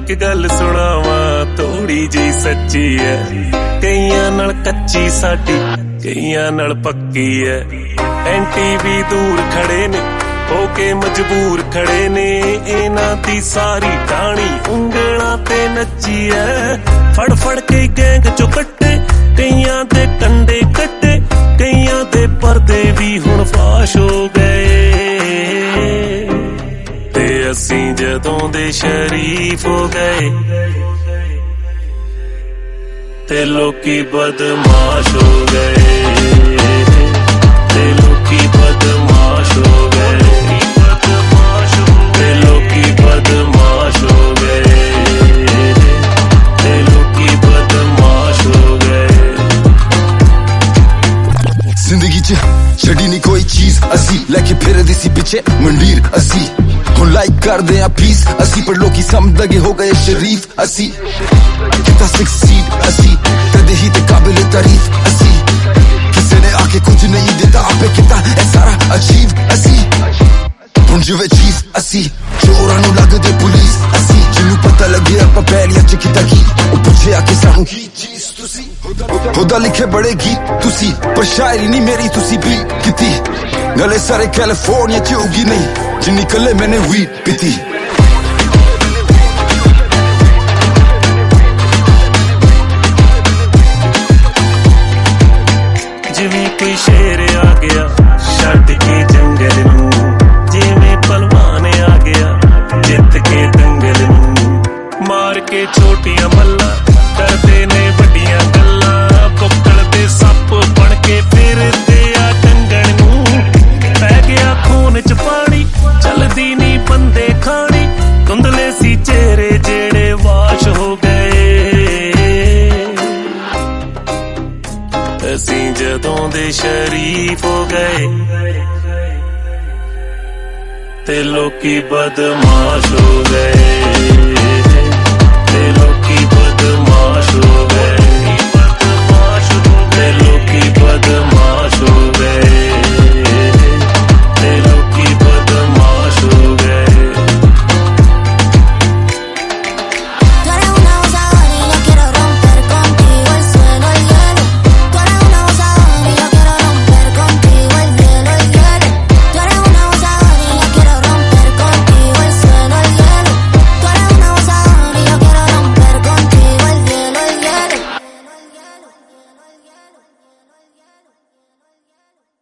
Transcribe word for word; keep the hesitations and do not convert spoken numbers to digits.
एक गल सुनावा थोड़ी जी सच्ची है, कईयां नाल कच्ची साडी कईयां नाल पक्की है। एंटी भी दूर खड़े ने होके मजबूर खड़े ने, इन्हां दी सारी टाणी उंगलां ते नच्ची है। फड़ फड़ के गैंग चो कट्टे कईयां दे कंडे कट्टे, कईयां दे पर्दे भी हुण फाश हो गए। ते असीं जदों दे शरीफ हो गए ते लोकी बदमाश हो गए, ते लोकी बदमाश हो गए, ते लोकी बदमाश हो गए, ते लोकी बदमाश हो गए। जिंदगी च छड़ी नहीं कोई चीज असी, लेके फिरदे सी पिछे मंडीर असी। हुण लाइक करदे आ पीस असी, पर लोकी समझ लगे हो गए शरीफ असी। किता सक्सीड असी, कदे ही ते काबिल तारीफ असी। किसी ने आके कुछ नहीं देता, आपे किता है सारा अचीव असी। हुण जिवे चीफ असी, चोरां नूं लगदे पुलिस असी। जिन्नू पता लगे आपां पैलियां च किता की, ओ पुछे आके सानू की चीज तुसी खुदा लिखे बड़े गीत तुसी, पर शायरी नहीं मेरी तुसी भी किती। गले सारे कैलिफोर्निया च उगी नहीं जिन्नी कले मैंने वीड पीती। जिवें कोई शेर आ गया छड्ड के जंगल नूं, जिवें पहलवान आ गया जित के दंगल नूं। मार के छोटियां मल्ला करदे ने वड्डियां गल्लां, पकड़दे सप बन के फिरदे आ टंगण नूं। पै गया खून च पानी चलदी नी बंदे खानी, धुंधले सी चेहरे जेड़े वाश हो गए। असीं जदों दे शरीफ हो गए ते लोकी बदमाश हो गए।